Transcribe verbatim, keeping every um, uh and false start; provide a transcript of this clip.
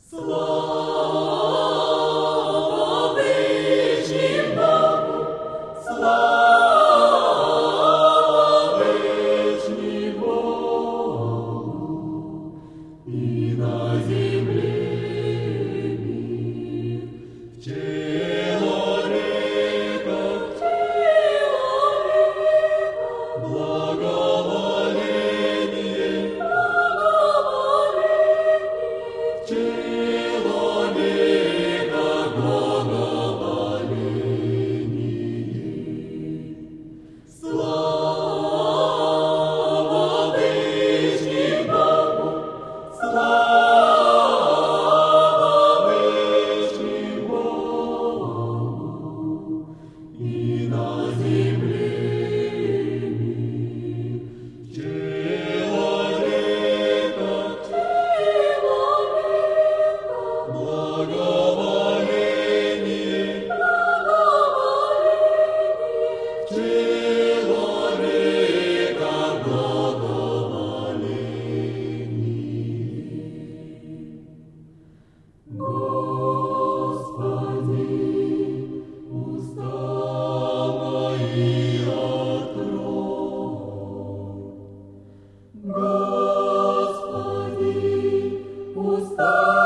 Слава Вышним Богу, слава Вышним Богу, и на земле мир в человеках, благоволение, в человеках благоволение. Слава Вышним Богу, слава Вышним Богу, и на земле мир в человеках, благоволение, в человеках благоволение. Господи, уста мои открой. Господи, уста